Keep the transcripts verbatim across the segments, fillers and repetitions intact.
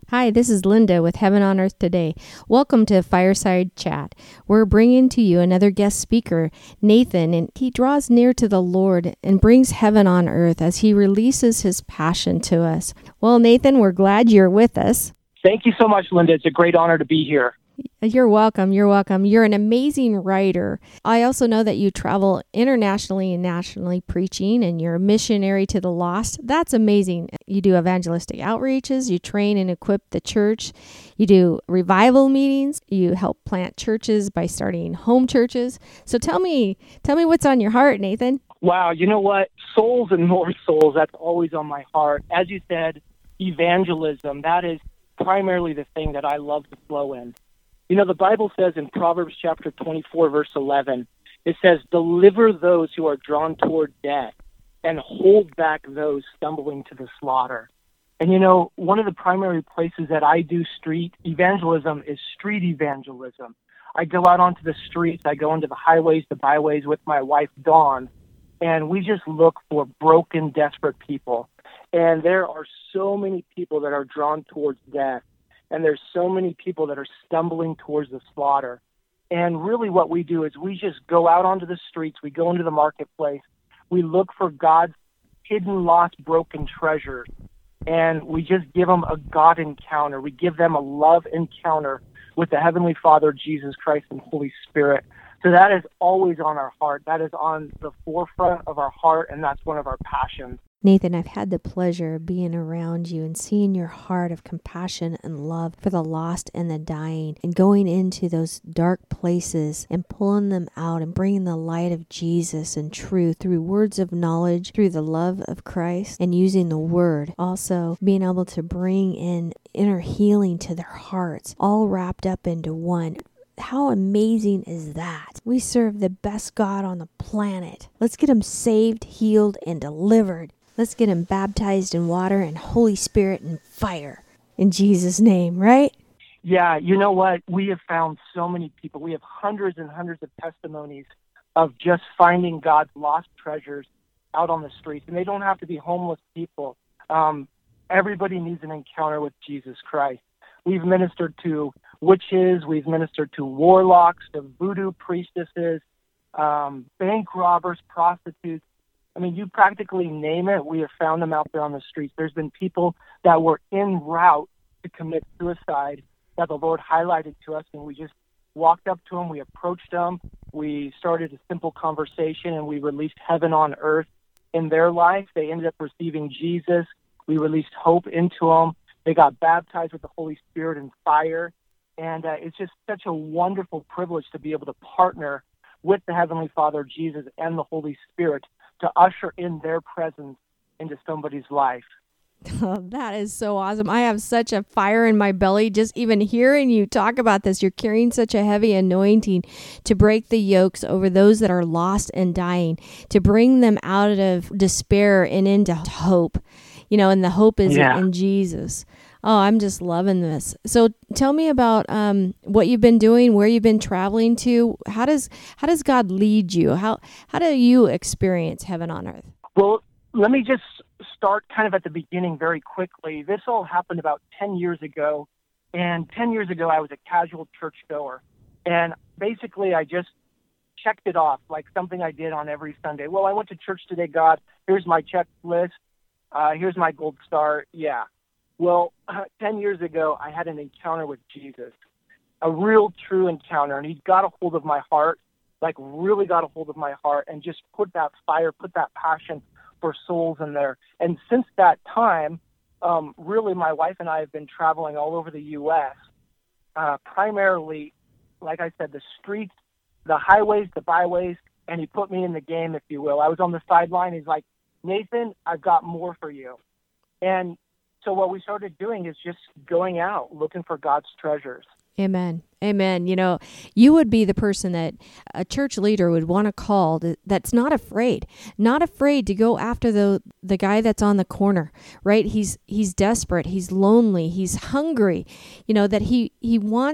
Hi, this is Linda with Heaven on Earth Today. Welcome to Fireside Chat. We're bringing to you another guest speaker, Nathan, and he draws near to the Lord and brings heaven on earth as he releases his passion to us. Well, Nathan, we're glad you're with us. Thank you so much, Linda. It's a great honor to be here. You're welcome. You're welcome. You're an amazing writer. I also know that you travel internationally and nationally preaching, and you're a missionary to the lost. That's amazing. You do evangelistic outreaches. You train and equip the church. You do revival meetings. You help plant churches by starting home churches. So tell me, tell me what's on your heart, Nathan. Wow. You know what? Souls and more souls. That's always on my heart. As you said, evangelism. That is primarily the thing that I love to flow in. You know, the Bible says in Proverbs chapter twenty-four, verse eleven, it says, deliver those who are drawn toward death and hold back those stumbling to the slaughter. And, you know, one of the primary places that I do street evangelism is street evangelism. I go out onto the streets. I go into the highways, the byways with my wife, Dawn, and we just look for broken, desperate people. And there are so many people that are drawn towards death. And there's so many people that are stumbling towards the slaughter. And really what we do is we just go out onto the streets. We go into the marketplace. We look for God's hidden, lost, broken treasures. And we just give them a God encounter. We give them a love encounter with the Heavenly Father, Jesus Christ, and Holy Spirit. So that is always on our heart. That is on the forefront of our heart, and that's one of our passions. Nathan, I've had the pleasure of being around you and seeing your heart of compassion and love for the lost and the dying, and going into those dark places and pulling them out and bringing the light of Jesus and truth through words of knowledge, through the love of Christ, and using the word. Also, being able to bring in inner healing to their hearts, all wrapped up into one. How amazing is that? We serve the best God on the planet. Let's get them saved, healed, and delivered. Let's get them baptized in water and Holy Spirit and fire. In Jesus' name, right? Yeah, you know what? We have found so many people. We have hundreds and hundreds of testimonies of just finding God's lost treasures out on the streets. And they don't have to be homeless people. Um, everybody needs an encounter with Jesus Christ. We've ministered to witches. We've ministered to warlocks, to voodoo priestesses, um, bank robbers, prostitutes. I mean, you practically name it, we have found them out there on the streets. There's been people that were en route to commit suicide that the Lord highlighted to us, and we just walked up to them, we approached them, we started a simple conversation, and we released heaven on earth in their life. They ended up receiving Jesus. We released hope into them. They got baptized with the Holy Spirit and fire, and uh, it's just such a wonderful privilege to be able to partner with the Heavenly Father, Jesus, and the Holy Spirit to usher in their presence into somebody's life. Oh, that is so awesome. I have such a fire in my belly just even hearing you talk about this. You're carrying such a heavy anointing to break the yokes over those that are lost and dying, to bring them out of despair and into hope. You know, and the hope is yeah. in Jesus. Oh, I'm just loving this. So tell me about um, what you've been doing, where you've been traveling to. How does how does God lead you? How how do you experience heaven on earth? Well, let me just start kind of at the beginning very quickly. This all happened about ten years ago. And ten years ago, I was a casual churchgoer. And basically, I just checked it off like something I did on every Sunday. Well, I went to church today, God. Here's my checklist. Uh, here's my gold star. Yeah. Well, uh, ten years ago, I had an encounter with Jesus, a real, true encounter, and he got a hold of my heart, like really got a hold of my heart, and just put that fire, put that passion for souls in there. And since that time, um, really, my wife and I have been traveling all over the U S, uh, primarily, like I said, the streets, the highways, the byways, and he put me in the game, if you will. I was on the sideline. He's like, Nathan, I've got more for you. And so what we started doing is just going out, looking for God's treasures. Amen. Amen. You know, you would be the person that a church leader would want to call that, that's not afraid, not afraid to go after the the guy that's on the corner, right? He's he's desperate, he's lonely, he's hungry, you know, that he he wants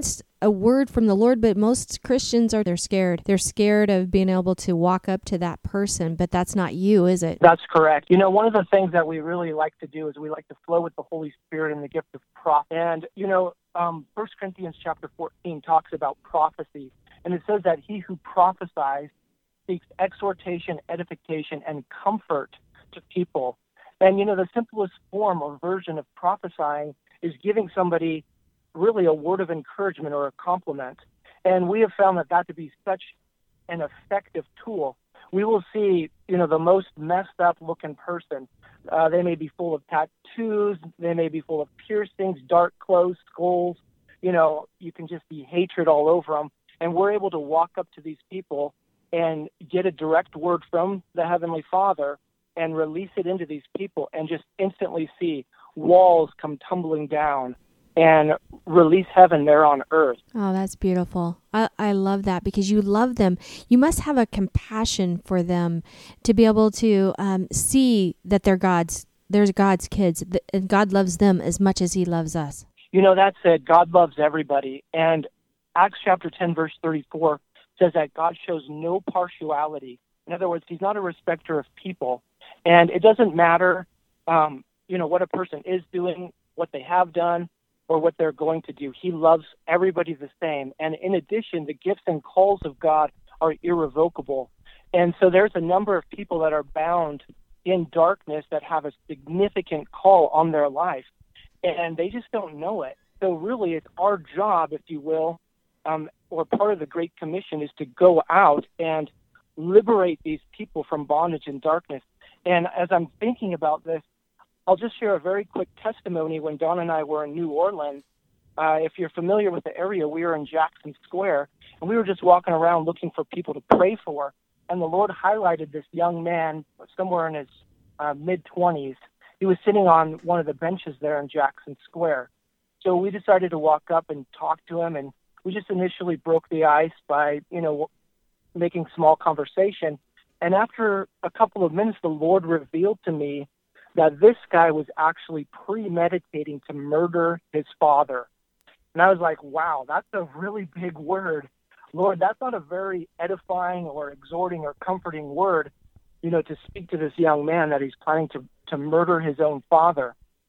a word from the Lord, but most Christians are, they're scared. They're scared of being able to walk up to that person, but that's not you, is it? That's correct. You know, one of the things that we really like to do is we like to flow with the Holy Spirit and the gift of prophecy. And, you know, um, First Corinthians chapter fourteen talks about prophecy, and it says that he who prophesies seeks exhortation, edification, and comfort to people. And, you know, the simplest form or version of prophesying is giving somebody really a word of encouragement or a compliment. And we have found that that to be such an effective tool. We will see, you know, the most messed up looking person. Uh, they may be full of tattoos. They may be full of piercings, dark clothes, skulls. You know, you can just see hatred all over them. And we're able to walk up to these people and get a direct word from the Heavenly Father and release it into these people and just instantly see walls come tumbling down and release heaven there on earth. Oh, that's beautiful. I, I love that because you love them. You must have a compassion for them to be able to um, see that they're God's, they're God's kids, and God loves them as much as he loves us. You know, that's it. God loves everybody. And Acts chapter ten, verse thirty-four says that God shows no partiality. In other words, he's not a respecter of people. And it doesn't matter, um, you know, what a person is doing, what they have done, or what they're going to do. He loves everybody the same. And in addition, the gifts and calls of God are irrevocable. And so there's a number of people that are bound in darkness that have a significant call on their life, and they just don't know it. So really, it's our job, if you will, um, or part of the Great Commission is to go out and liberate these people from bondage and darkness. And as I'm thinking about this, I'll just share a very quick testimony. When Dawn and I were in New Orleans, uh, if you're familiar with the area, we were in Jackson Square, and we were just walking around looking for people to pray for. And the Lord highlighted this young man, somewhere in his uh, mid-twenties. He was sitting on one of the benches there in Jackson Square. So we decided to walk up and talk to him, and we just initially broke the ice by, you know, making small conversation. And after a couple of minutes, the Lord revealed to me that this guy was actually premeditating to murder his father. And I was like, wow, that's a really big word. Lord, that's not a very edifying or exhorting or comforting word, you know, to speak to this young man that he's planning to, to murder his own father.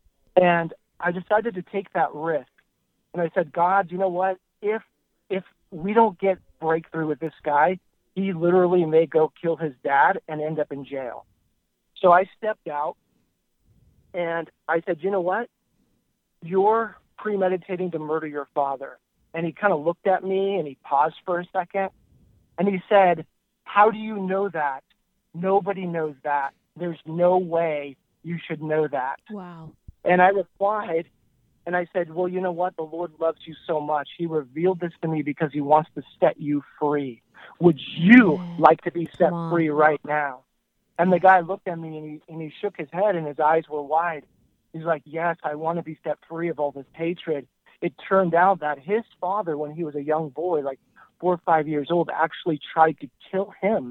And I decided to take that risk. And I said, God, you know what? If if we don't get breakthrough with this guy, he literally may go kill his dad and end up in jail. So I stepped out and I said, you know what? You're premeditating to murder your father. And he kind of looked at me and he paused for a second. And he said, how do you know that? Nobody knows that. There's no way you should know that. Wow. And I replied, and I said, well, you know what? The Lord loves you so much. He revealed this to me because he wants to set you free. Would you yeah. like to be set Come free on. right now? And the guy looked at me and he, and he shook his head and his eyes were wide. He's like, yes, I want to be set free of all this hatred. It turned out that his father, when he was a young boy, like four or five years old, actually tried to kill him.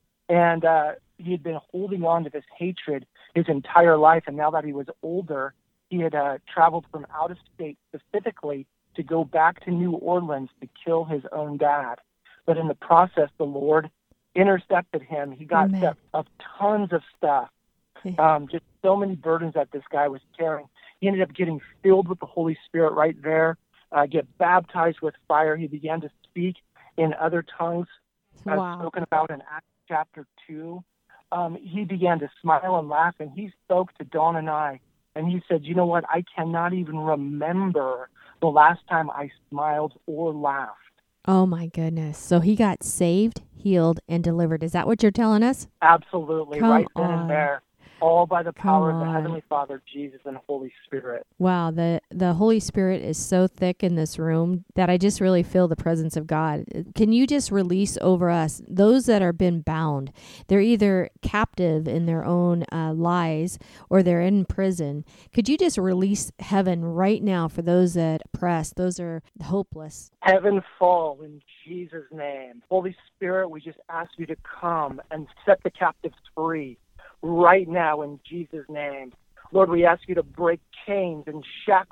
And uh, he had been holding on to this hatred his entire life. And now that he was older, he had uh, traveled from out of state specifically to go back to New Orleans to kill his own dad. But in the process, the Lord intercepted him. He got Amen. set of tons of stuff, um, just so many burdens that this guy was carrying. He ended up getting filled with the Holy Spirit right there, uh, get baptized with fire. He began to speak in other tongues, uh, Wow. spoken about in Acts chapter two. Um, he began to smile and laugh, and he spoke to Dawn and I, and he said, you know what, I cannot even remember the last time I smiled or laughed. Oh, my goodness. So he got saved, healed, and delivered. Is that what you're telling us? Absolutely, Come right then on. and there. All by the power Come of the on. Heavenly Father, Jesus, and Holy Spirit. Wow, the, the Holy Spirit is so thick in this room that I just really feel the presence of God. Can you just release over us those that are been bound? They're either captive in their own uh, lies or they're in prison. Could you just release heaven right now for those that are oppressed, those that are hopeless? Heaven fall in Jesus' name. Holy Spirit, we just ask you to come and set the captives free right now in Jesus' name. Lord, we ask you to break chains and shackles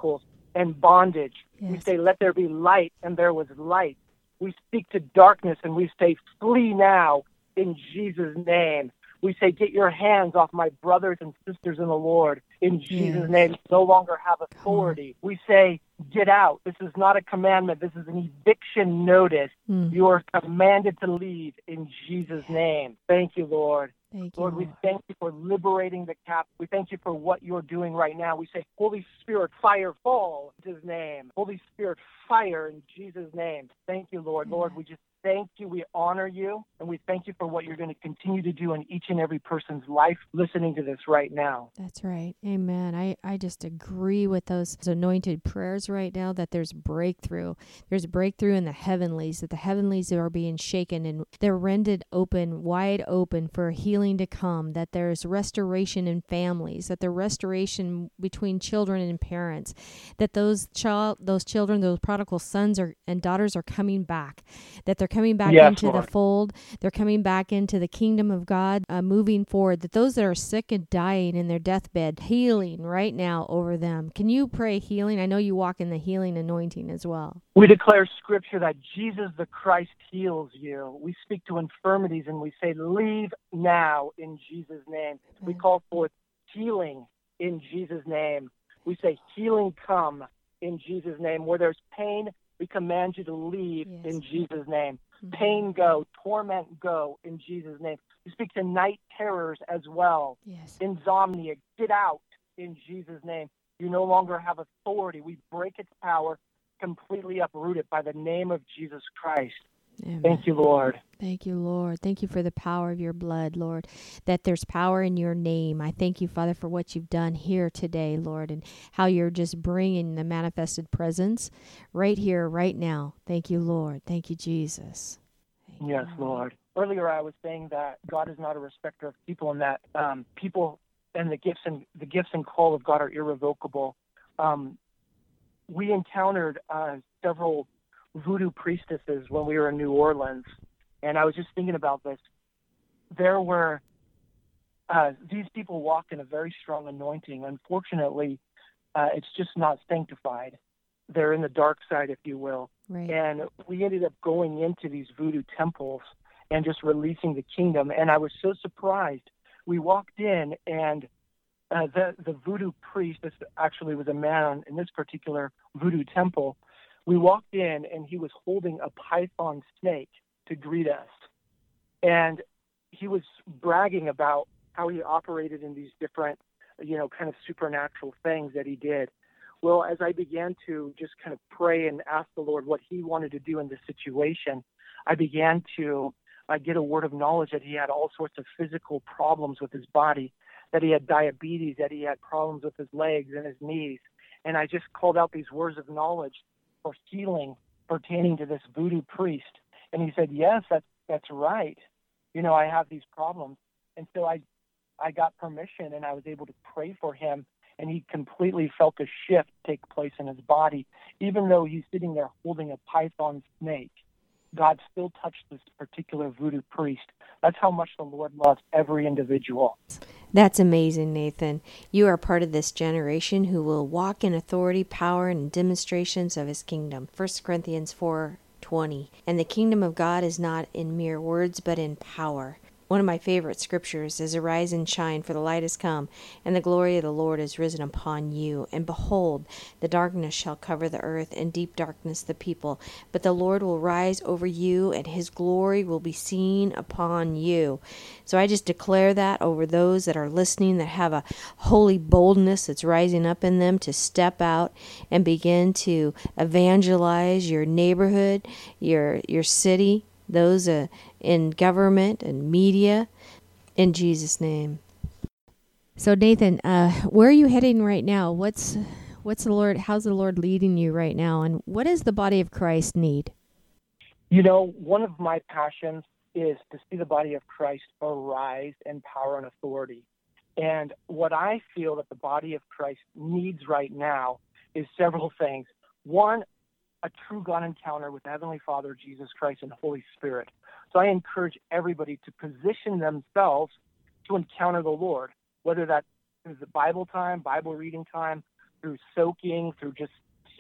and bondage. Yes. We say, let there be light, and there was light. We speak to darkness, and we say, flee now in Jesus' name. We say, get your hands off my brothers and sisters in the Lord. In Jesus' Yes. name, no longer have authority. We say, get out. This is not a commandment. This is an eviction notice. Mm. You are commanded to leave in Jesus' name. Thank you, Lord. Thank you, Lord, we thank you for liberating the captive. We thank you for what you're doing right now. We say, Holy Spirit, fire fall in his name. Holy Spirit, fire in Jesus' name. Thank you, Lord. Amen. Lord, we just thank you. We honor you. And we thank you for what you're going to continue to do in each and every person's life listening to this right now. That's right. Amen. I, I just agree with those anointed prayers right now that there's breakthrough. There's breakthrough in the heavenlies, that the heavenlies are being shaken and they're rendered open, wide open for healing to come, that there's restoration in families, that there's restoration between children and parents, that those child, those children, those prodigal sons are, and daughters are coming back, that they're coming back Yes, into Lord. the fold. They're coming back into the kingdom of God, uh, moving forward, that those that are sick and dying in their deathbed, healing right now over them. Can you pray healing? I know you walk in the healing anointing as well. We declare scripture that Jesus the Christ heals you. We speak to infirmities and we say, leave now in Jesus' name. We call forth healing in Jesus' name. We say, healing come in Jesus' name. Where there's pain, we command you to leave Yes. in Jesus' name. Mhm. Pain go, torment go in Jesus' name. We speak to night terrors as well. Yes. Insomnia, get out in Jesus' name. You no longer have authority. We break its power, completely uprooted by the name of Jesus Christ. Amen. Thank you, Lord. Thank you, Lord. Thank you for the power of your blood, Lord, that there's power in your name. I thank you, Father, for what you've done here today, Lord, and how you're just bringing the manifested presence right here, right now. Thank you, Lord. Thank you, Jesus. Thank Yes, you, Lord. Earlier I was saying that God is not a respecter of people and that um, people and the gifts and the gifts and call of God are irrevocable. Um, we encountered uh, several voodoo priestesses when we were in New Orleans, and I was just thinking about this. There were uh, these people walked in a very strong anointing. Unfortunately, uh, it's just not sanctified. They're in the dark side, if you will. Right. And we ended up going into these voodoo temples and just releasing the kingdom. And I was so surprised. We walked in, and uh, the the voodoo priest, this actually was a man in this particular voodoo temple. We walked in, and he was holding a python snake to greet us. And he was bragging about how he operated in these different, you know, kind of supernatural things that he did. Well, as I began to just kind of pray and ask the Lord what he wanted to do in this situation, I began to uh, get a word of knowledge that he had all sorts of physical problems with his body, that he had diabetes, that he had problems with his legs and his knees. And I just called out these words of knowledge for healing pertaining to this voodoo priest. And he said, yes, that's, that's right. You know, I have these problems. And so I, I got permission and I was able to pray for him. And he completely felt a shift take place in his body. Even though he's sitting there holding a python snake, God still touched this particular voodoo priest. That's how much the Lord loves every individual. That's amazing, Nathan. You are part of this generation who will walk in authority, power, and demonstrations of his kingdom. First Corinthians four twenty. And the kingdom of God is not in mere words, but in power. One of my favorite scriptures is, arise and shine, for the light has come, and the glory of the Lord is risen upon you. And behold, the darkness shall cover the earth, and deep darkness the people. But the Lord will rise over you, and his glory will be seen upon you. So I just declare that over those that are listening, that have a holy boldness that's rising up in them to step out and begin to evangelize your neighborhood, your your city, those uh, in government and media, in Jesus' name. So Nathan, uh, where are you heading right now? What's what's the Lord? How's the Lord leading you right now? And what does the body of Christ need? You know, one of my passions is to see the body of Christ arise in power and authority. And what I feel that the body of Christ needs right now is several things. One, a true God encounter with the Heavenly Father, Jesus Christ, and Holy Spirit. So I encourage everybody to position themselves to encounter the Lord, whether that's through the Bible time, Bible reading time, through soaking, through just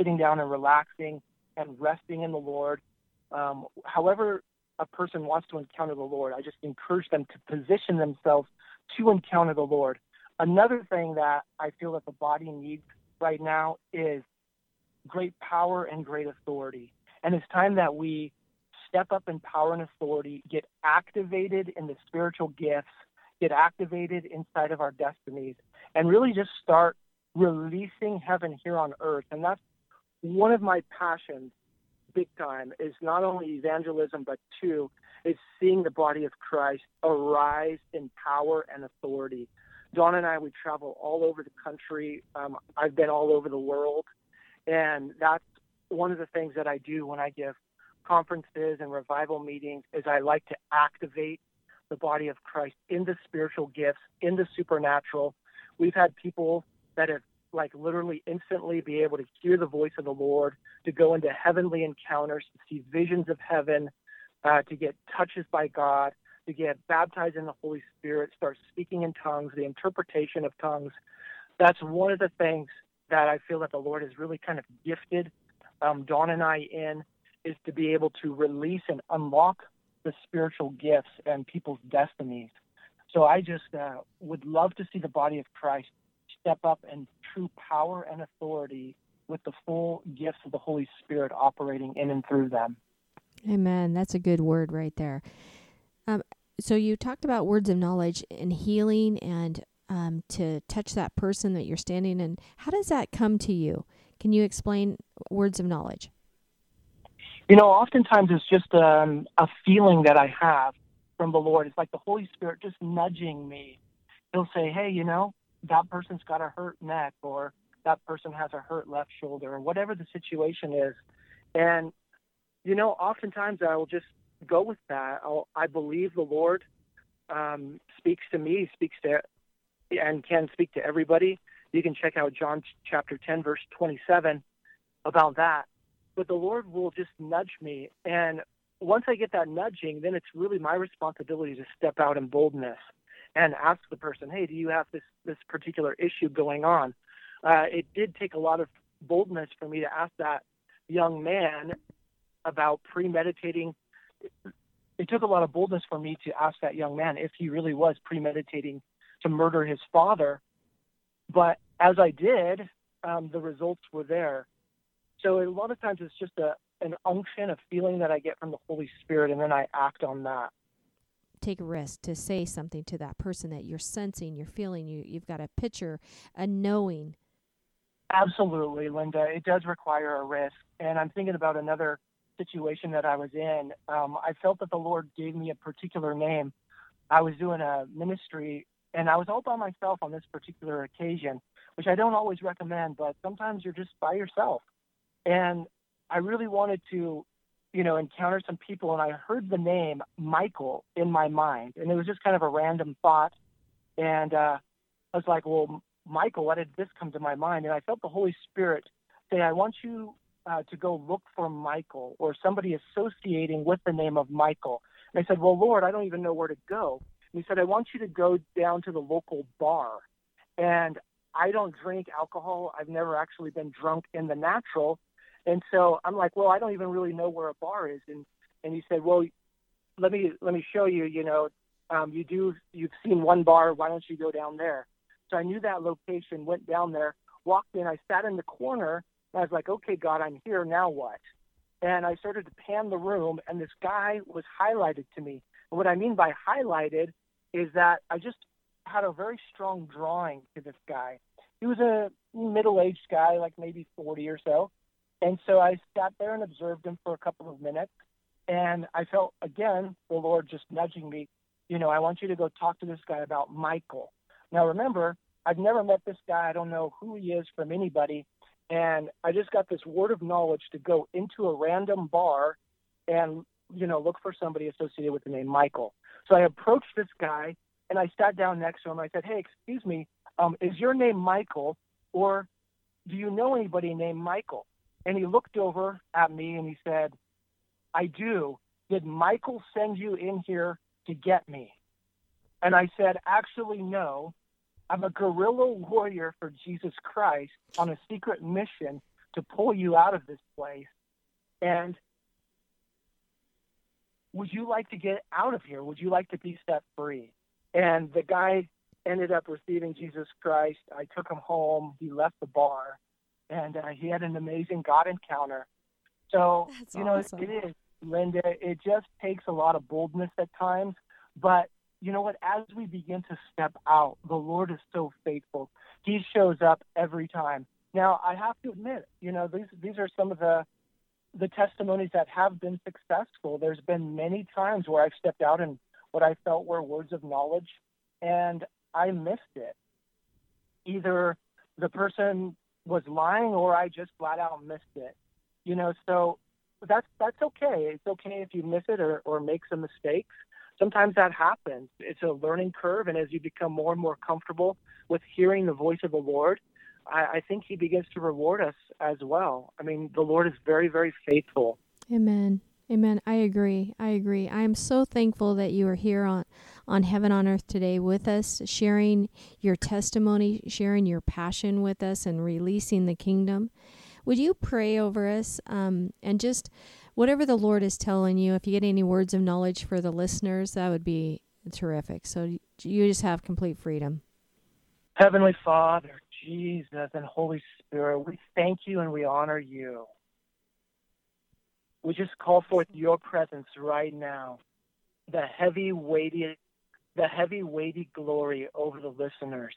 sitting down and relaxing and resting in the Lord. Um, however a person wants to encounter the Lord, I just encourage them to position themselves to encounter the Lord. Another thing that I feel that the body needs right now is great power and great authority. And it's time that we step up in power and authority, get activated in the spiritual gifts, get activated inside of our destinies, and really just start releasing heaven here on earth. And that's one of my passions, big time, is not only evangelism, but two, is seeing the body of Christ arise in power and authority. Dawn and I, we travel all over the country. Um, I've been all over the world. And that's one of the things that I do when I give conferences and revival meetings is I like to activate the body of Christ in the spiritual gifts, in the supernatural. We've had people that have like literally instantly be able to hear the voice of the Lord, to go into heavenly encounters, to see visions of heaven, uh, to get touches by God, to get baptized in the Holy Spirit, start speaking in tongues, the interpretation of tongues. That's one of the things that I feel that the Lord has really kind of gifted um, Dawn and I in, is to be able to release and unlock the spiritual gifts and people's destinies. So I just uh, would love to see the body of Christ step up in true power and authority with the full gifts of the Holy Spirit operating in and through them. Amen. That's a good word right there. Um, so you talked about words of knowledge and healing and um, to touch that person that you're standing in. How does that come to you? Can you explain words of knowledge? You know, oftentimes it's just um, a feeling that I have from the Lord. It's like the Holy Spirit just nudging me. He'll say, hey, you know, that person's got a hurt neck, or that person has a hurt left shoulder, or whatever the situation is. And, you know, oftentimes I will just go with that. I'll, I believe the Lord um, speaks to me, speaks to, and can speak to everybody. You can check out John chapter ten, verse twenty-seven about that. But the Lord will just nudge me. And once I get that nudging, then it's really my responsibility to step out in boldness and ask the person, hey, do you have this, this particular issue going on? Uh, it did take a lot of boldness for me to ask that young man about premeditating. It took a lot of boldness for me to ask that young man if he really was premeditating to murder his father. But as I did, um, the results were there. So a lot of times it's just a, an unction, a feeling that I get from the Holy Spirit, and then I act on that. Take a risk to say something to that person that you're sensing, you're feeling, you, you've got a picture, a knowing. Absolutely, Linda. It does require a risk. And I'm thinking about another situation that I was in. Um, I felt that the Lord gave me a particular name. I was doing a ministry, and I was all by myself on this particular occasion, which I don't always recommend, but sometimes you're just by yourself. And I really wanted to, you know, encounter some people, and I heard the name Michael in my mind, and it was just kind of a random thought. And uh, I was like, well, Michael, why did this come to my mind? And I felt the Holy Spirit say, I want you uh, to go look for Michael, or somebody associating with the name of Michael. And I said, well, Lord, I don't even know where to go. And he said, I want you to go down to the local bar. And I don't drink alcohol. I've never actually been drunk in the natural. And so I'm like, well, I don't even really know where a bar is. And and he said, well, let me let me show you. You know, um, you do you've seen one bar. Why don't you go down there? So I knew that location. Went down there, walked in. I sat in the corner. And I was like, okay, God, I'm here. Now what? And I started to pan the room, and this guy was highlighted to me. And what I mean by highlighted is that I just had a very strong drawing to this guy. He was a middle-aged guy, like maybe forty or so. And so I sat there and observed him for a couple of minutes, and I felt, again, the Lord just nudging me, you know, I want you to go talk to this guy about Michael. Now, remember, I've never met this guy. I don't know who he is from anybody, and I just got this word of knowledge to go into a random bar and, you know, look for somebody associated with the name Michael. So I approached this guy, and I sat down next to him. I said, hey, excuse me, um, is your name Michael, or do you know anybody named Michael? And he looked over at me and he said, I do. Did Michael send you in here to get me? And I said, actually, no. I'm a guerrilla warrior for Jesus Christ on a secret mission to pull you out of this place. And would you like to get out of here? Would you like to be set free? And the guy ended up receiving Jesus Christ. I took him home. He left the bar, and uh, he had an amazing God encounter. So, That's you know, awesome. it, it is, Linda, it just takes a lot of boldness at times. But you know what? As we begin to step out, the Lord is so faithful. He shows up every time. Now, I have to admit, you know, these these are some of the the testimonies that have been successful. There's been many times where I've stepped out and what I felt were words of knowledge, and I missed it. Either the person was lying or I just flat out missed it. You know, so that's that's okay. It's okay if you miss it or, or make some mistakes. Sometimes that happens. It's a learning curve, and as you become more and more comfortable with hearing the voice of the Lord, I, I think he begins to reward us as well. I mean, the Lord is very, very faithful. Amen. Amen. I agree. I agree. I am so thankful that you are here on, on Heaven on Earth today with us, sharing your testimony, sharing your passion with us, and releasing the kingdom. Would you pray over us um, and just whatever the Lord is telling you, if you get any words of knowledge for the listeners, that would be terrific. So you just have complete freedom. Heavenly Father, Jesus, and Holy Spirit, we thank you and we honor you. We just call forth your presence right now, the heavy, weighty, the heavy, weighty glory over the listeners,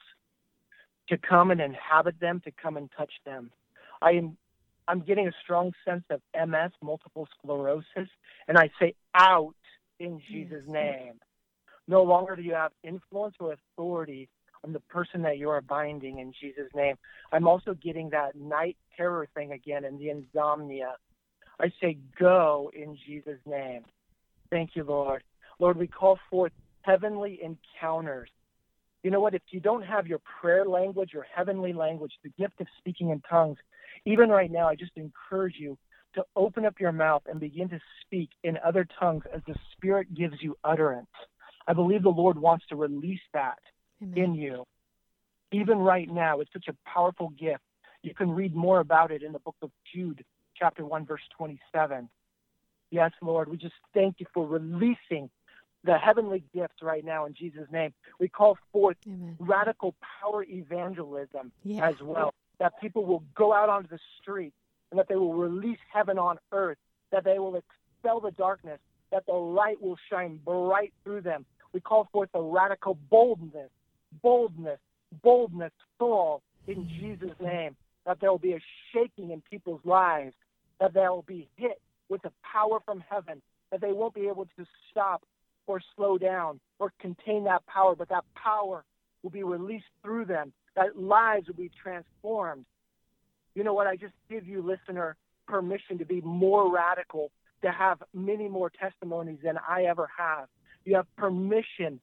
to come and inhabit them, to come and touch them. I am, I'm getting a strong sense of M S, multiple sclerosis, and I say out in Jesus' Yes. name. No longer do you have influence or authority on the person that you are binding in Jesus' name. I'm also getting that night terror thing again and the insomnia. I say go in Jesus' name. Thank you, Lord. Lord, we call forth heavenly encounters. You know what? If you don't have your prayer language, your heavenly language, the gift of speaking in tongues, even right now, I just encourage you to open up your mouth and begin to speak in other tongues as the Spirit gives you utterance. I believe the Lord wants to release that Amen. in you. Even right now, it's such a powerful gift. You can read more about it in the book of Jude, chapter one, verse twenty-seven. Yes, Lord, we just thank you for releasing the heavenly gifts right now in Jesus' name. We call forth Amen. radical power evangelism Yeah. as well, that people will go out onto the street and that they will release heaven on earth, that they will expel the darkness, that the light will shine bright through them. We call forth a radical boldness, boldness, boldness fall in Jesus' name, that there will be a shaking in people's lives, that they will be hit with the power from heaven, that they won't be able to stop or slow down or contain that power, but that power will be released through them, that lives will be transformed. You know what? I just give you, listener, permission to be more radical, to have many more testimonies than I ever have. You have permission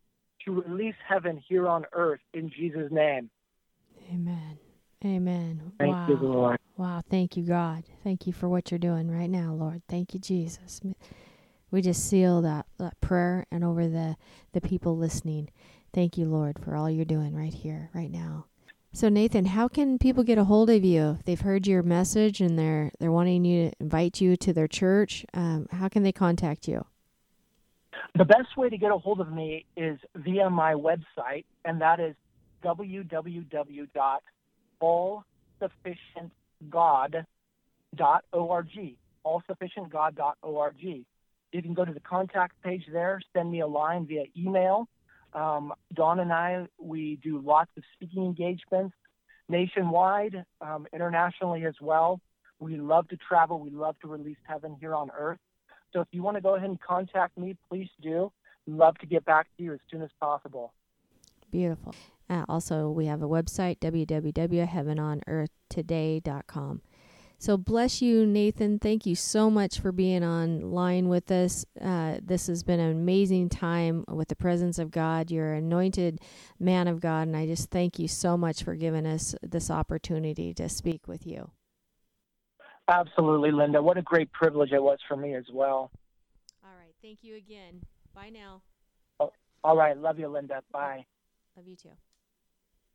to release heaven here on earth in Jesus' name. Amen. Amen. Thank wow. you, Lord. Wow. Thank you, God. Thank you for what you're doing right now, Lord. Thank you, Jesus. We just seal that, that prayer and over the, the people listening. Thank you, Lord, for all you're doing right here, right now. So, Nathan, how can people get a hold of you if they've heard your message and they're they're wanting you to invite you to their church? Um, how can they contact you? The best way to get a hold of me is via my website, and that is w w w dot all sufficient god dot org, all sufficient god dot org. You can go to the contact page there, send me a line via email. Um, Dawn and I, we do lots of speaking engagements nationwide, um, internationally as well. We love to travel. We love to release heaven here on earth. So if you want to go ahead and contact me, please do. Love to get back to you as soon as possible. Beautiful. Uh, also, we have a website, w w w dot heaven on earth today dot com. So bless you, Nathan. Thank you so much for being online with us. Uh, this has been an amazing time with the presence of God. You're an anointed man of God, and I just thank you so much for giving us this opportunity to speak with you. Absolutely, Linda. What a great privilege it was for me as well. All right. Thank you again. Bye now. Oh, all right. Love you, Linda. Bye. Love you too.